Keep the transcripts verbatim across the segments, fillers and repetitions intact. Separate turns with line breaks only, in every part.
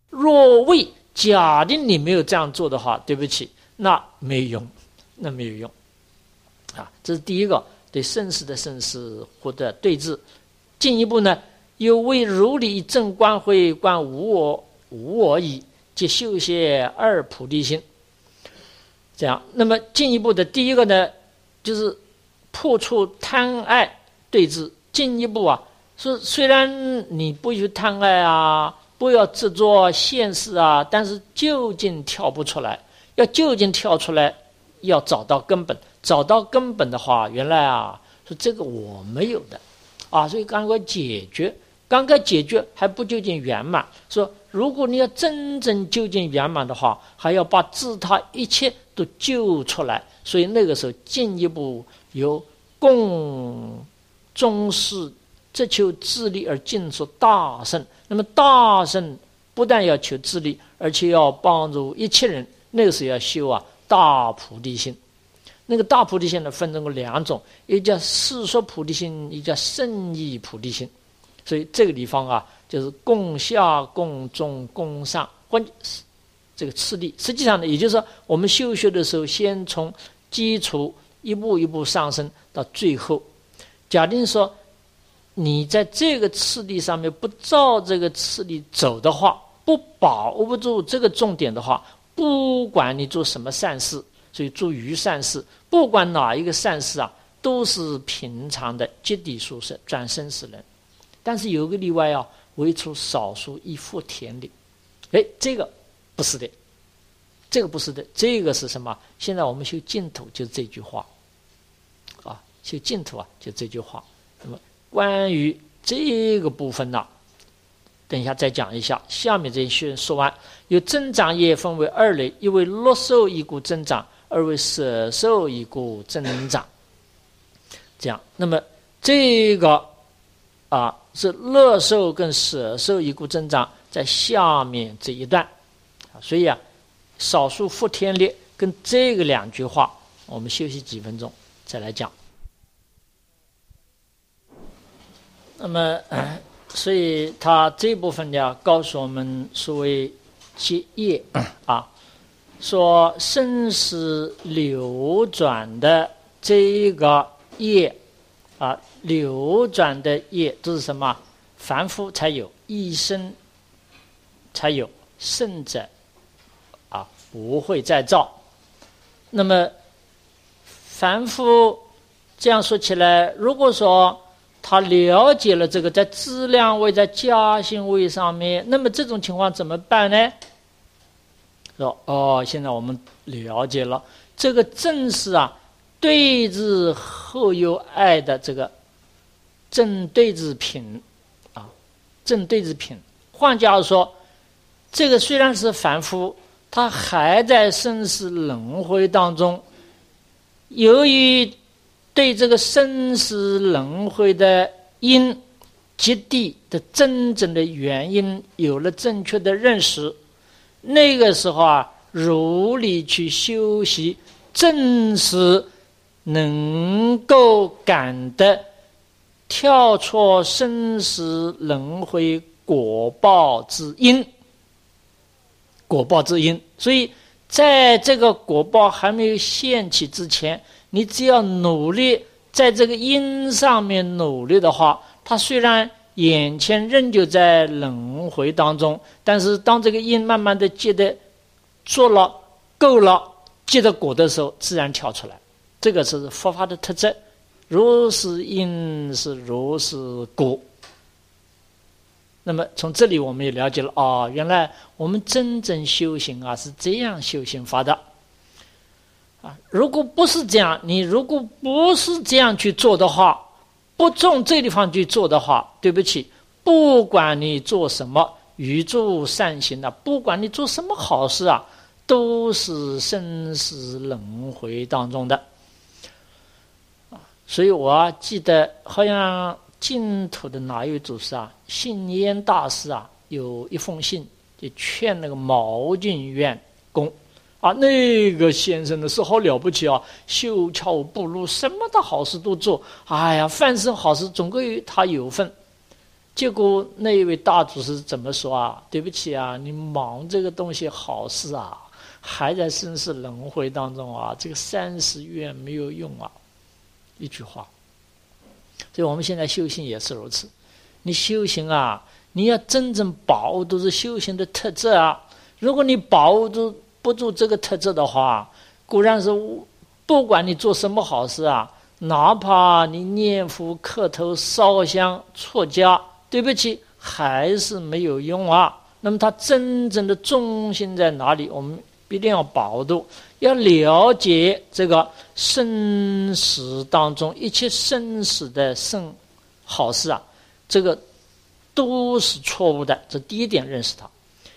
若为假定你没有这样做的话，对不起，那没有用，那没有用啊。这是第一个对生死的生死或者对治。进一步呢，又为如理正观慧观无我无我矣，即修学二菩提心。这样，那么进一步的第一个呢，就是破除贪爱对治。进一步啊，说虽然你不去贪爱啊，不要执着现世啊，但是究竟跳不出来。要究竟跳出来，要找到根本。找到根本的话，原来啊，说这个我没有的啊，所以刚刚解决，刚刚解决还不究竟圆满。说如果你要真正究竟圆满的话，还要把自他一切都救出来。所以那个时候进一步由共中士只求自利而进入大圣。那么大圣不但要求自利，而且要帮助一切人。那个时候要修啊大菩提心。那个大菩提心呢，分成过两种，一叫世俗菩提心，一叫圣义菩提心。所以这个地方啊，就是共下、共中、共上，关这个次第。实际上呢，也就是说，我们修学的时候，先从基础一步一步上升到最后。假定说你在这个次第上面不照这个次第走的话，不把握不住这个重点的话，不管你做什么善事，所以做于善事，不管哪一个善事啊，都是平常的极地殊胜转生死人。但是有个例外啊，唯除少数一福田里。哎，这个不是的，这个不是的，这个是什么？现在我们修净土就是这句话啊，修净土啊就这句话。那么关于这个部分呢、啊，等一下再讲一下。下面这些说完，有增长业分为二类，一为乐受以故增长，二为舍受以故增长。这样，那么这个啊是乐受跟舍受以故增长，在下面这一段。所以啊，少数福田列跟这个两句话，我们休息几分钟再来讲。那么，呃、所以他这部分呢，告诉我们所谓结业啊，说生死流转的这个业啊，流转的业都是什么？凡夫才有，一生才有，圣者啊不会再造。那么凡夫这样说起来，如果说他了解了这个在质量位、在加行位上面，那么这种情况怎么办呢？说哦，现在我们了解了，这个正是啊对治后有爱的这个正对治品啊，正对治品。换句话说，这个虽然是凡夫，他还在生死轮回当中，由于对这个生死轮回的因极地的真正的原因有了正确的认识，那个时候啊，如理去修习，正是能够感得跳出生死轮回果报之因，果报之因。所以在这个果报还没有现起之前，你只要努力在这个因上面努力的话，它虽然眼前仍旧在轮回当中，但是当这个因慢慢的结的做了够了，结的果的时候，自然跳出来。这个是佛法的特质，如是因是如是果。那么从这里我们也了解了哦，原来我们真正修行啊是这样修行法的啊。如果不是这样，你如果不是这样去做的话，不从这地方去做的话，对不起，不管你做什么宇宙善行啊，不管你做什么好事啊，都是生死轮回当中的啊。所以我记得好像净土的哪一位祖师啊，信烟大师啊，有一封信就劝那个毛俊院公啊，那个先生呢是好了不起啊，修桥补路，什么的好事都做，哎呀，凡是好事总归他有份。 结果那一位大祖师怎么说啊？对不起啊，你忙这个东西好事啊，还在生死轮回当中啊，这个三十愿没有用啊。一句话。所以我们现在修行也是如此，你修行啊，你要真正把握住是修行的特质啊。如果你把握住不住这个特质的话，固然是不管你做什么好事啊，哪怕你念佛磕头烧香出家，对不起，还是没有用啊。那么它真正的中心在哪里？我们一定要把握住，要了解这个生死当中一切生死的生好事啊，这个都是错误的。这第一点，认识它。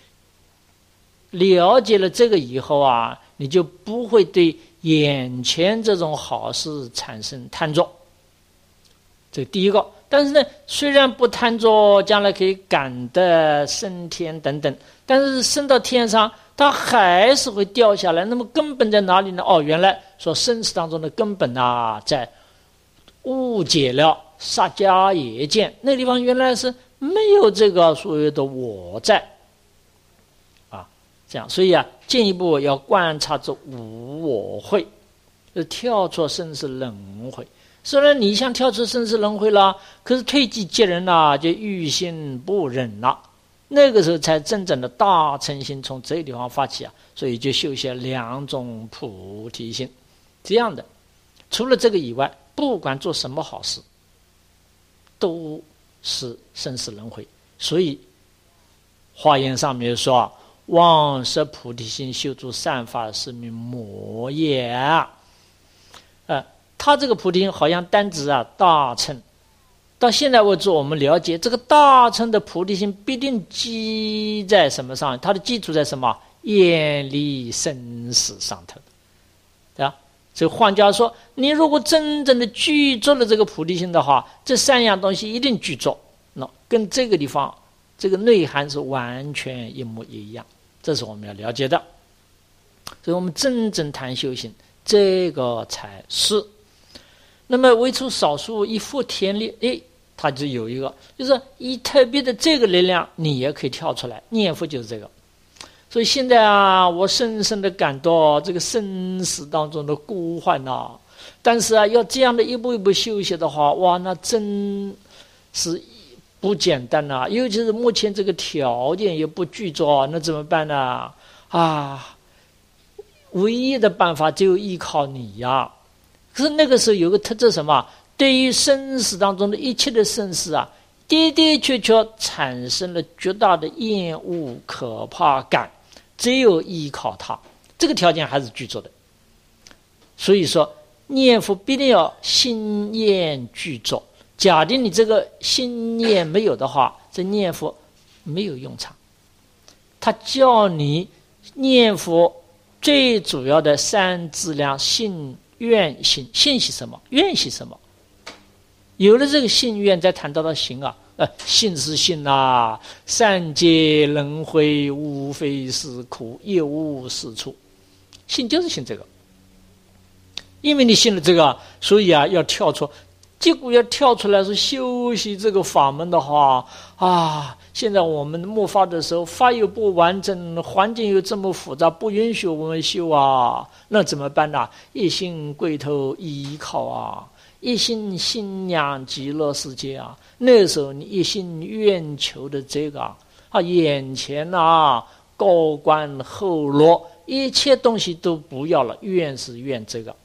了解了这个以后啊，你就不会对眼前这种好事产生贪着。这第一个。但是呢，虽然不贪着，将来可以感得升天等等，但是升到天上，它还是会掉下来。那么根本在哪里呢？哦，原来说生死当中的根本啊，在误解了萨迦耶见那地方，原来是没有这个所谓的我在啊，这样，所以啊，进一步要观察这无我慧，就跳出生死轮回。虽然你想跳出生死轮回了，可是推己及人了，就欲心不忍了。那个时候才真正的大乘心从这个地方发起啊，所以就修习两种菩提心。这样的，除了这个以外，不管做什么好事，都是生死轮回。所以华严上面说啊，忘失菩提心，修诸善法，是名魔也啊。呃他这个菩提心好像单指啊大乘，到现在为止我们了解这个大乘的菩提心必定基在什么上？它的基础在什么？远离生死上头，对吧？所以换句话说，你如果真正的具足了这个菩提心的话，这三样东西一定具足，那跟这个地方这个内涵是完全一模一样，这是我们要了解的。所以我们真正谈修行，这个才是。那么唯除少数一复天力，哎，它就有一个，就是以特别的这个力量，你也可以跳出来。念佛就是这个。所以现在啊，我深深的感到这个生死当中的孤患呐。但是啊，要这样的一步一步修习的话，哇，那真是不简单呐、啊。尤其是目前这个条件也不具足，那怎么办呢？啊，唯一的办法只有依靠你呀、啊。可是那个时候有个特质什么？对于生死当中的一切的生死啊，的的确确产生了巨大的厌恶、可怕感。只有依靠它，这个条件还是具足的。所以说，念佛必定要心念具足。假定你这个心念没有的话，这念佛没有用场。他叫你念佛最主要的三资粮：信、愿、行。信是什么？愿是什么？有了这个信愿，再谈到了行啊。呃，信是信啊，善解轮回，无非是苦，一无是处。信就是信这个，因为你信了这个，所以啊，要跳出。结果要跳出来是修习这个法门的话啊，现在我们末法的时候，法又不完整，环境又这么复杂，不允许我们修啊，那怎么办呢？一心归头依靠啊，一心信仰极乐世界啊。那时候你一心愿求的这个啊，啊眼前啊高官厚禄，一切东西都不要了，愿是愿这个。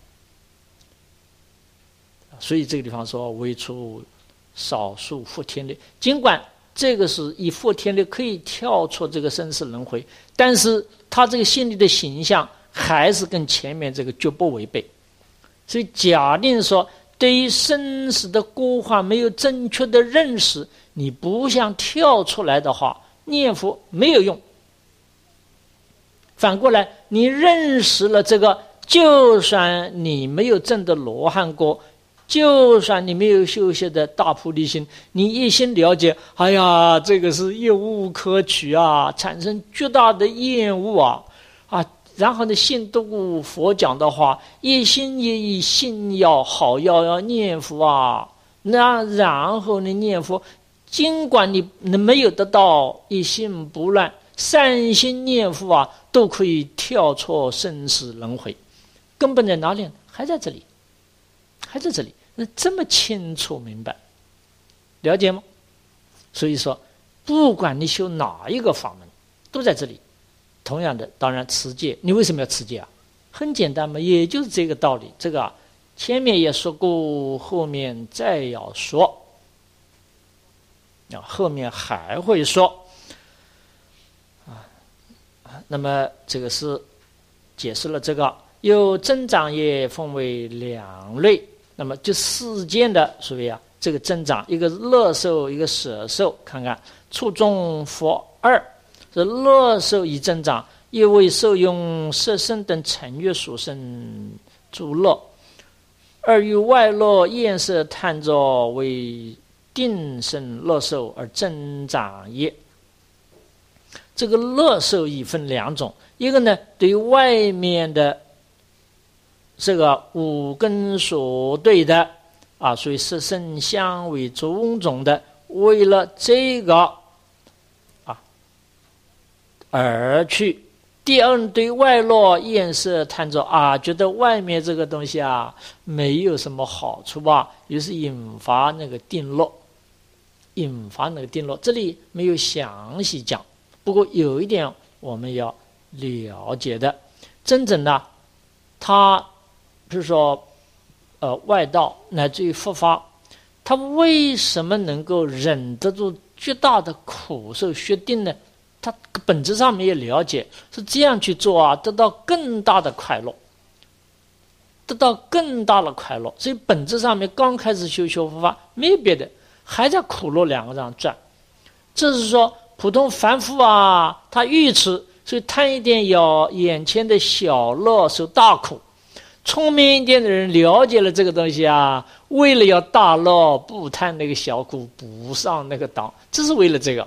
所以这个地方说唯除少数复天力，尽管这个是以复天力可以跳出这个生死轮回，但是他这个心里的形象还是跟前面这个绝不违背。所以假定说对于生死的孤患没有正确的认识，你不想跳出来的话，念佛没有用。反过来，你认识了这个，就算你没有证得罗汉果，就算你没有修习的大菩提心，你一心了解，哎呀，这个是一无可取啊，产生巨大的厌恶啊啊！然后呢，信度佛讲的话，一心一意信要好，要要念佛啊。那然后呢，念佛尽管你没有得到一心不乱，善心念佛啊，都可以跳脱生死轮回。根本在哪里？还在这里，还在这里。那这么清楚明白，了解吗？所以说，不管你修哪一个法门，都在这里。同样的，当然持戒，你为什么要持戒啊？很简单嘛，也就是这个道理。这个啊，前面也说过，后面再要说，啊，后面还会说。啊，那么这个是解释了这个，有增长业分为两类。那么就世间的所谓啊，这个增长，一个乐受，一个舍受。看看初中佛二，这乐受以增长，亦为受用色身等尘悦所生诸乐，而与外乐厌色贪着为定生乐受而增长也。这个乐受亦分两种，一个呢对于外面的这个五根所对的啊，所以色声香味种种的，为了这个啊而去。第二，对外乐厌色贪着啊，觉得外面这个东西啊没有什么好处吧，于是引发那个定乐，引发那个定乐。这里没有详细讲，不过有一点我们要了解的，真正的他比如说呃外道乃至于佛法，他为什么能够忍得住巨大的苦受决定呢？他本质上没有了解，是这样去做啊，得到更大的快乐，得到更大的快乐。所以本质上面刚开始修修佛法没有别的，还在苦乐两个上转。这是说普通凡夫啊，他愚痴，所以贪一点要眼前的小乐受大苦。聪明一点的人了解了这个东西啊，为了要大乐，不贪那个小苦，不上那个当，这是为了这个。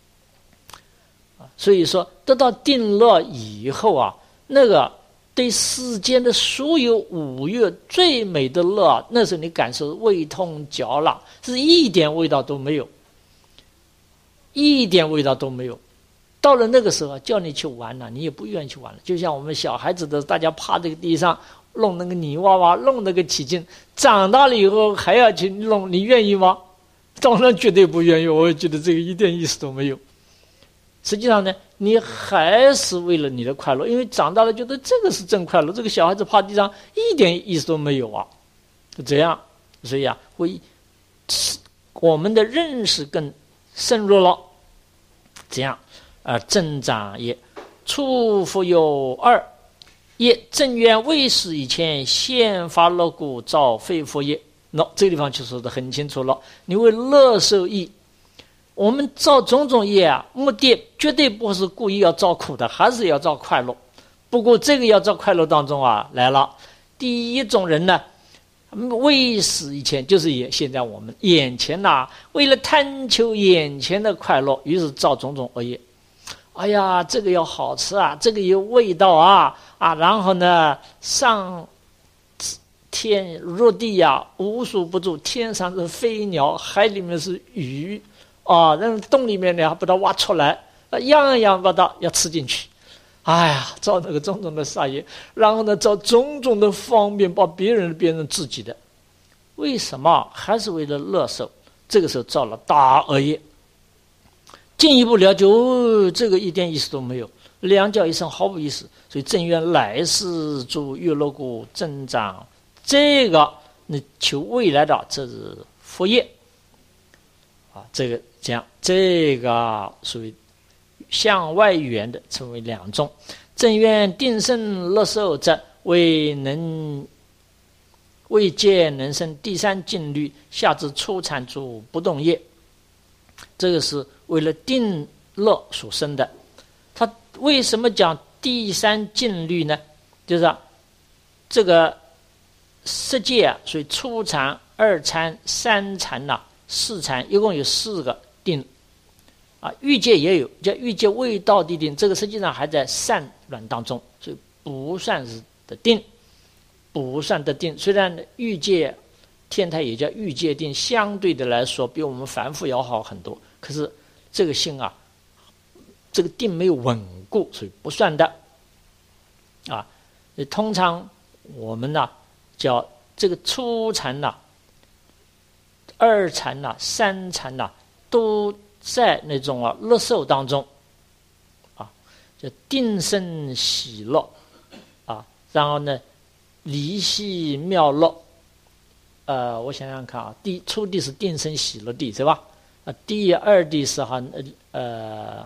所以说得到定乐以后啊，那个对世间的所有五欲最美的乐，那时候你感受味通嚼蜡，是一点味道都没有，一点味道都没有。到了那个时候叫你去玩了，你也不愿意去玩了。就像我们小孩子的，大家趴这个地上弄那个泥娃娃，弄那个起劲，长大了以后还要去弄，你愿意吗？当然绝对不愿意，我觉得这个一点意思都没有。实际上呢，你还是为了你的快乐，因为长大了觉得这个是真快乐，这个小孩子趴地上一点意思都没有啊，就这样。所以啊，会我们的认识更深入了，这样而增长也。初复有二，也正愿未死以前，先发乐故造非佛业。喏，这个地方就说得很清楚了，你为乐受益。我们造种种业啊，目的绝对不是故意要造苦的，还是要造快乐。不过这个要造快乐当中啊，来了第一种人呢，未死以前，就是也现在我们眼前呐、啊，为了贪求眼前的快乐，于是造种种恶业。哎呀，这个要好吃啊，这个有味道啊啊，然后呢，上天入地呀、啊，无所不住，天上是飞鸟，海里面是鱼。啊，那洞里面呢，还把它挖出来，样样把它要吃进去。哎呀，造那个种种的杀业，然后呢，造种种的方便，把别人变成自己的。为什么？还是为了乐受。这个时候造了大恶业。进一步了解，哦，这个一点意思都没有，两脚一伸毫无意思。所以正愿来世诸乐乐故增长，这个你求未来的，这是佛业。啊，这个这样，这个属于向外缘的，称为两种。正愿定生乐受者，为能为戒能生第三禁律，下至初禅诸不动业。这个是为了定乐所生的。他为什么讲第三禁律呢？就是、啊、这个十戒啊，所以初禅、二禅、三禅呐、啊。四禅一共有四个定啊，欲界也有，叫欲界未到地定，这个实际上还在散乱当中，所以不算是的定，不算的定。虽然欲界天台也叫欲界定，相对的来说比我们凡夫要好很多。可是这个心啊，这个定没有稳固，所以不算的啊。通常我们呢叫这个初禅呐、二禅呐、三禅呐，都在那种啊乐受当中啊，叫定生喜乐啊，然后呢离系妙乐。呃，我想想看啊，第初地是定生喜乐地，是吧？啊，第二地是哈呃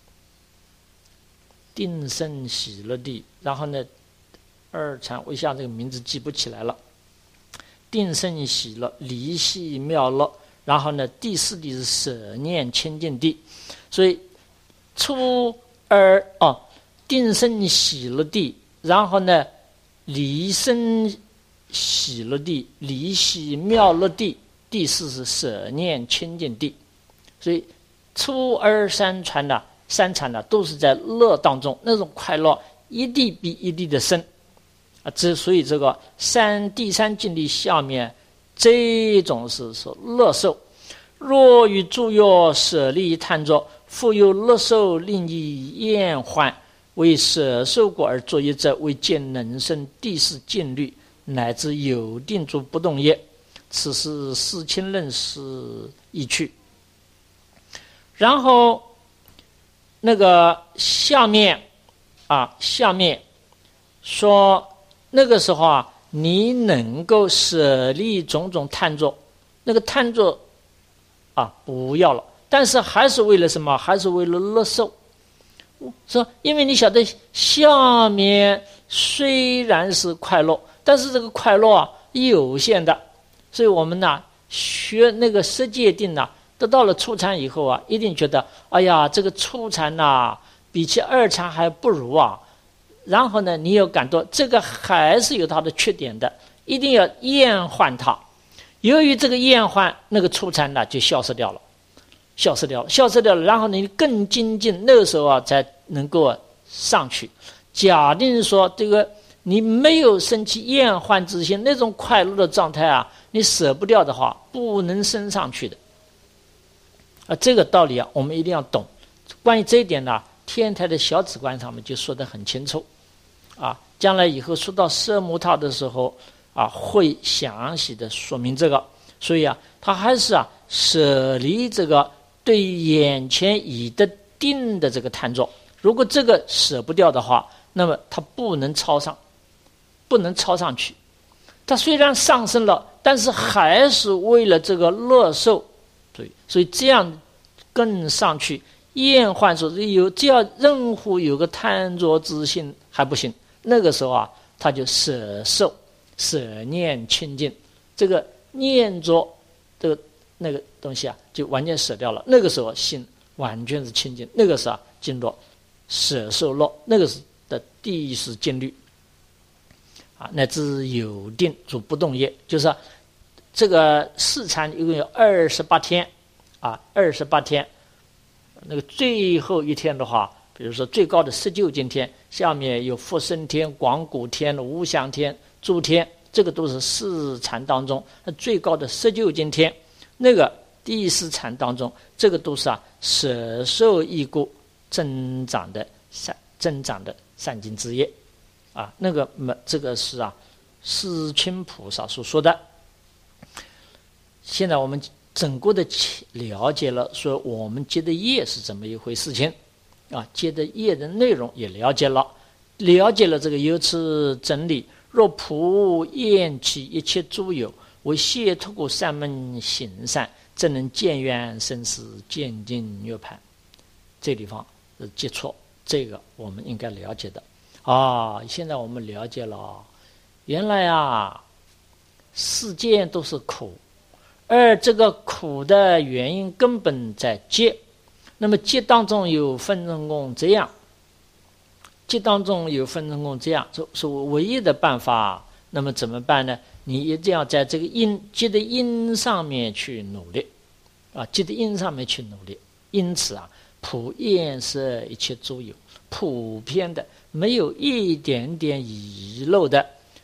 定生喜乐地，然后呢二禅我一下这个名字记不起来了。定生喜乐，离系妙乐，然后呢第四地是舍念清净地。所以初二哦，定生喜乐地，然后呢离生喜乐地，离系妙乐地，第四是舍念清净地。所以初二三禅呢，三禅呢都是在乐当中，那种快乐一地比一地的深啊。之所以这个三第三境地下面这种是说乐受，若与诸药舍利贪着，复有乐受令以厌患，为舍受果而作业者，为见能生第四境律，乃至有定诸不动业。此是世亲认识意趣。然后那个下面啊，下面说那个时候啊，你能够舍利种种贪着，那个贪着啊不要了，但是还是为了什么？还是为了乐受。说因为你晓得下面虽然是快乐，但是这个快乐啊有限的，所以我们呢学那个色界定呢，得到了初禅以后啊，一定觉得哎呀，这个初禅呐比起二禅还不如啊。然后呢，你有感到这个还是有它的缺点的，一定要厌患它。由于这个厌患，那个初禅呢就消失掉了，消失掉了，消失掉了。然后你更精进，那个时候啊才能够上去。假定说这个你没有升起厌患之心，那种快乐的状态啊，你舍不掉的话，不能升上去的。啊，这个道理啊，我们一定要懂。关于这一点呢，天台的小止观上面就说得很清楚。啊，将来以后说到色母套的时候啊，会详细的说明这个。所以啊，他还是啊舍离这个对眼前已得定的这个贪着。如果这个舍不掉的话，那么他不能超上，不能超上去。他虽然上升了，但是还是为了这个乐受，所以所以这样更上去。厌患说有，只要任何有个贪着之心还不行。那个时候啊，他就舍受、舍念清净，这个念着这个那个东西啊，就完全舍掉了。那个时候心完全是清净，那个时候啊，进入舍受乐，那个是的第四境律啊，乃至有定诸不动业，就是、啊、这个四禅一共有二十八天啊，二十八天。那个最后一天的话，比如说最高的十九境天，下面有福生天、广谷天、无想天、诸天，这个都是四禅当中最高的十九境天。那个第四禅当中，这个都是啊舍受异故增长的善增长的善尽之业啊。那个这个是啊世亲菩萨所说的。现在我们整个的了解了，说我们结的业是怎么一回事情啊？结的业的内容也了解了，了解了这个由此真理。若普厌弃一切诸有，为解脱故善门行善，怎能见愿生死，见尽涅槃？这地方是接触，这个我们应该了解的啊。现在我们了解了，原来啊，世间都是苦。而这个苦的原因根本在劫，那么劫当中有分成功这样，劫当中有分成功这样，是唯一的办法。那么怎么办呢？你一定要在这个因劫的因上面去努力啊，劫的因上面去努力。因此啊，普厌摄一切诸有，普遍的没有一点点遗漏的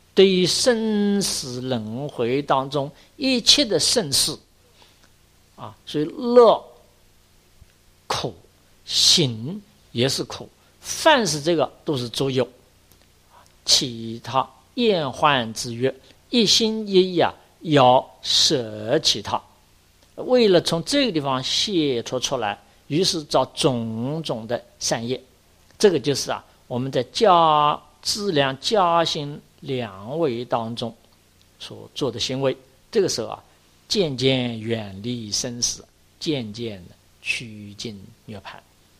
对于生死轮回当中一切的生事啊，所以乐苦行也是苦，凡是这个都是诸有，其他厌患之曰，一心一意啊，要舍弃它。为了从这个地方解脱出来，于是找种种的善业。这个就是啊，我们在加质量加行两位当中所做的行为。这个时候啊，渐渐远离生死，渐渐的趋近涅槃。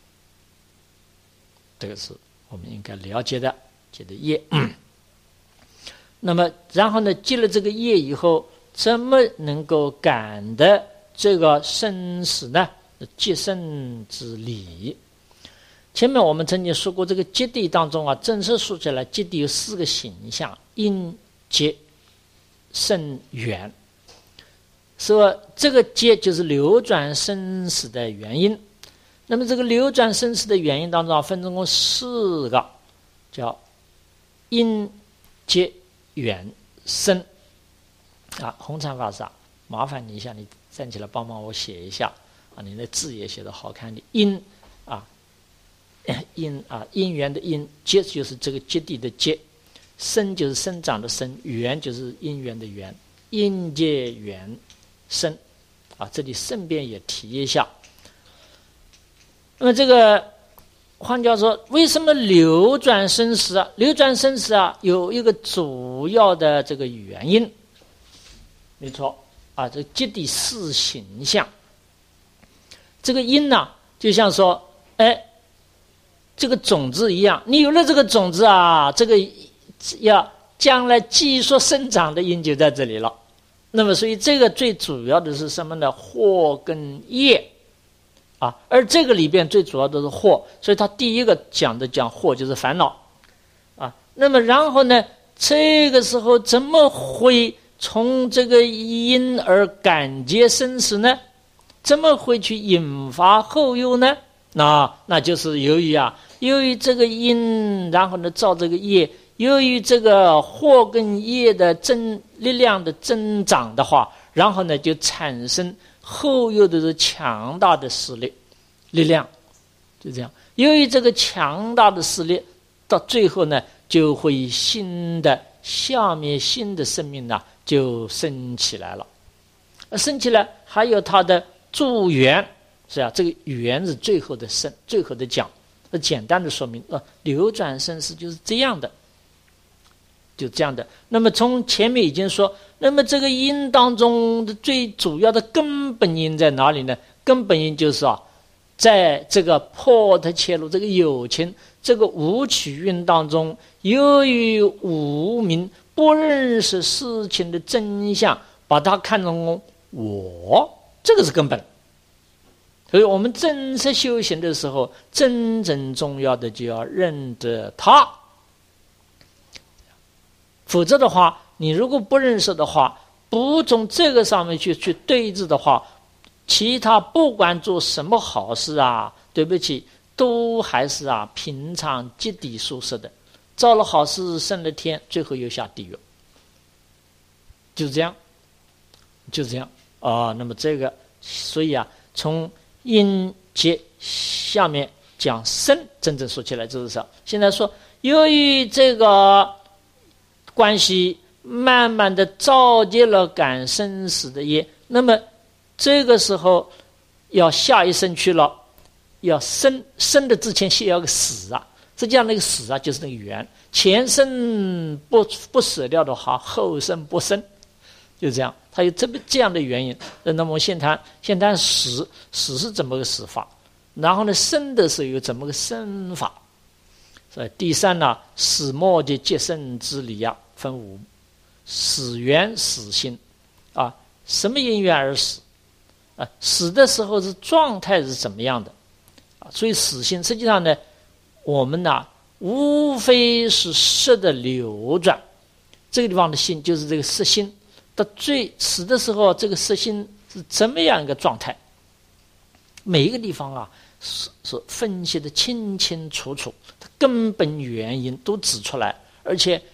这个是我们应该了解的，解的业。那么，然后呢，结了这个业以后，怎么能够感得这个生死呢？结生之理。前面我们曾经说过，这个结谛当中啊，正式说起来，结谛有四个形象：因、结、生、缘。说这个结就是流转生死的原因。那么这个流转生死的原因当中啊，分成过四个，叫因、结、缘、生。啊，红禅法师啊，麻烦你一下，你站起来帮忙我写一下啊，你的字也写得好看的。因啊，因啊，因缘的因，结就是这个结谛的结，生就是生长的生，缘就是因缘的缘，因结缘生啊，这里顺便也提一下。那么这个换句话说，为什么流转生死啊？流转生死啊，有一个主要的这个原因，没错啊，这结谛四形象。这个因呢、啊，就像说，哎，这个种子一样，你有了这个种子啊，这个要将来继续生长的因就在这里了。那么，所以这个最主要的是什么呢？惑跟业啊，而这个里边最主要的是惑，所以他第一个讲的讲惑就是烦恼啊。那么然后呢，这个时候怎么会从这个因而感觉生死呢？怎么会去引发后有呢？那那就是由于啊，由于这个因，然后呢造这个业，由于这个惑跟业的增力量的增长的话，然后呢就产生后有的是强大的势力力量，就这样。由于这个强大的势力，到最后呢，就会新的下面新的生命呢就生起来了。生起来还有它的助缘，是啊，这个缘是最后的生，最后的讲。那简单的说明，呃，流转生死就是这样的，就这样的。那么从前面已经说，那么这个因当中的最主要的根本因在哪里呢？根本因就是啊，在这个破特切入这个有情这个无取运当中，由于无明不认识事情的真相，把它看成我，这个是根本。所以我们正式修行的时候，真正重要的就要认得它。否则的话，你如果不认识的话，不从这个上面去去对峙的话，其他不管做什么好事啊，对不起，都还是啊平常结谛舒适的，造了好事升了天，最后又下地狱，就这样，就这样啊、哦。那么这个，所以啊，从因结下面讲生，真正说起来就是说，现在说由于这个关系，慢慢的造就了感生死的业，那么这个时候要下一生去了，要生生的之前先要个死啊，实际上那个死啊就是那个缘，前生不不舍掉的话，后生不生，就这样，它有这么这样的原因。那么现谈现谈死死是怎么个死法，然后呢生的时候有怎么个生法。所以第三呢，死末及结生之理啊，分五：死缘、死心啊，什么因缘而死啊？死的时候是状态是怎么样的啊？所以死心实际上呢，我们呢无非是色的流转，这个地方的心就是这个色心。到最死的时候，这个色心是怎么样一个状态？每一个地方啊，是是分析的清清楚楚，根本原因都指出来，而且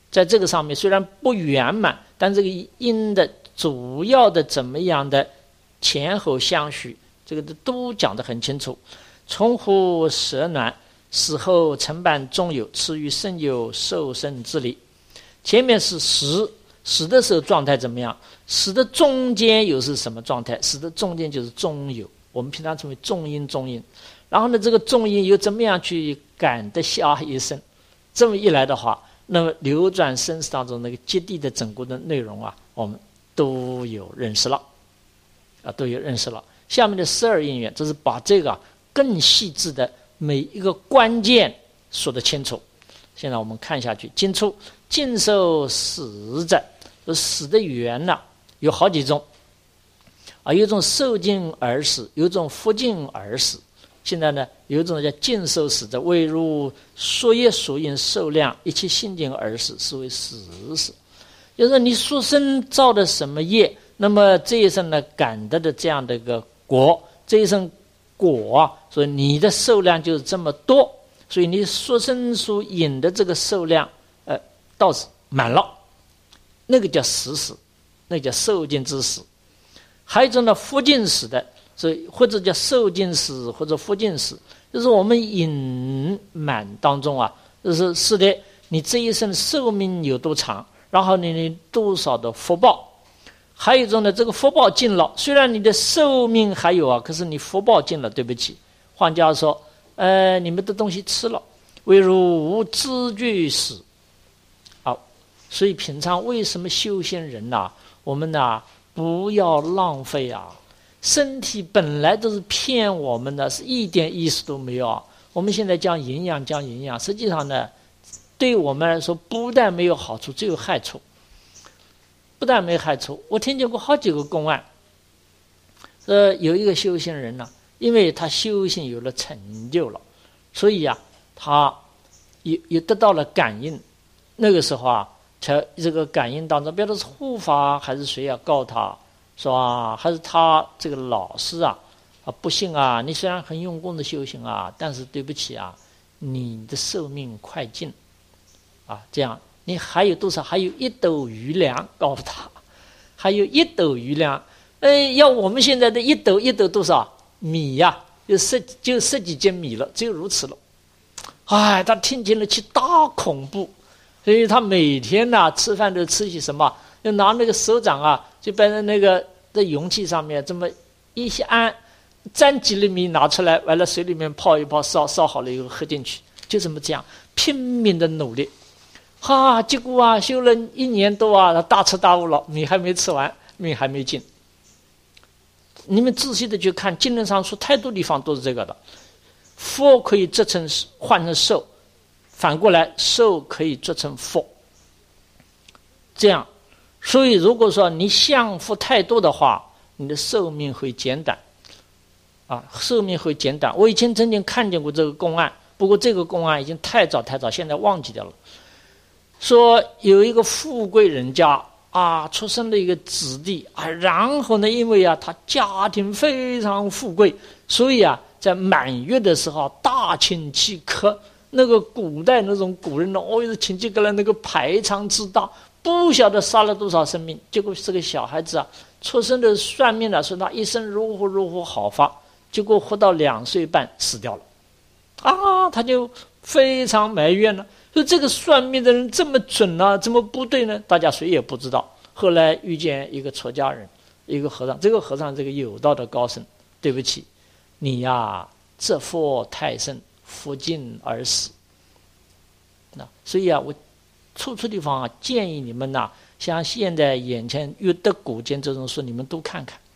在这个上面虽然不圆满，但这个因的主要的怎么样的前后相续，这个都讲得很清楚。从乎舍暖，死后成伴中有，次于生有受生之理。前面是死，死的时候状态怎么样？死的中间又是什么状态？死的中间就是中有，我们平常称为中阴中阴。然后呢，这个中阴又怎么样去感得下一生？这么一来的话，那么流转生死当中那个揭谛的整个的内容啊，我们都有认识了，啊，都有认识了。下面的十二因缘，这是把这个、啊、更细致的每一个关键说得清楚。现在我们看下去，经出尽受死者，死的缘呢、啊、有好几种啊，有一种受尽而死，有一种复尽而死。现在呢，有一种叫尽受死者，未入所业所因受量，一切性尽而死，是为死死。就是说你xuất生造的什么业，那么这一生呢感得的这样的一个果，这一生果啊，所以你的受量就是这么多，所以你xuất生所引的这个受量，呃，到此满了，那个叫死死，那个叫受尽之死。还有一种呢，复尽死的。所以或者叫受尽死，或者复尽死，就是我们引满当中啊，就是是的，你这一生寿命有多长，然后你你多少的福报。还有一种呢，这个福报尽了，虽然你的寿命还有啊，可是你福报尽了，对不起。换句话说，呃，你们的东西吃了，唯如无知具死。好，所以平常为什么修仙人呐、啊，我们呐、啊、不要浪费啊。身体本来都是骗我们的，是一点意思都没有。我们现在讲营养讲营养，实际上呢对我们来说不但没有好处，只有害处。不但没害处，我听见过好几个公案，呃，有一个修行人呢、啊，因为他修行有了成就了，所以啊他也也得到了感应。那个时候啊才这个感应当中，不知道是护法还是谁啊告他，是吧？还是他这个老师啊啊，不幸啊，你虽然很用功的修行啊，但是对不起啊，你的寿命快尽啊，这样你还有多少？还有一斗余粮，告诉他，还有一斗余粮。哎，要我们现在的一斗一斗多少米呀、啊？就十就十几斤米了，只有如此了。哎，他听见了，其大恐怖，所以他每天呐、啊、吃饭都吃些什么？就拿那个手掌啊，就把那个在容器上面这么一按，沾几粒米拿出来，完了水里面泡一泡，烧烧好了以后喝进去，就这么这样拼命的努力，哈，结果啊修了一年多啊，大彻大悟了，米还没吃完，命还没尽。你们仔细的去看，经论上说太多地方都是这个的，福可以做成换成寿，反过来寿可以做成福，这样。所以如果说你享福太多的话，你的寿命会减短啊，寿命会减短。我以前曾经看见过这个公案，不过这个公案已经太早太早，现在忘记掉了。说有一个富贵人家啊，出生了一个子弟啊，然后呢，因为啊他家庭非常富贵，所以啊在满月的时候大请乞客。那个古代那种古人呢，哦，请乞客来那个排场之大，不晓得杀了多少生命。结果这个小孩子啊，出生的算命的说他一生如何如何好发，结果活到两岁半死掉了，啊，他就非常埋怨了，说这个算命的人这么准啊，怎么不对呢？大家谁也不知道。后来遇见一个出家人，一个和尚，这个和尚这个有道的高僧，对不起，你呀、啊，这福太甚，福尽而死。那所以啊，我处处地方啊，建议你们呐、啊，像现在眼前有的古今这种书，你们都看看，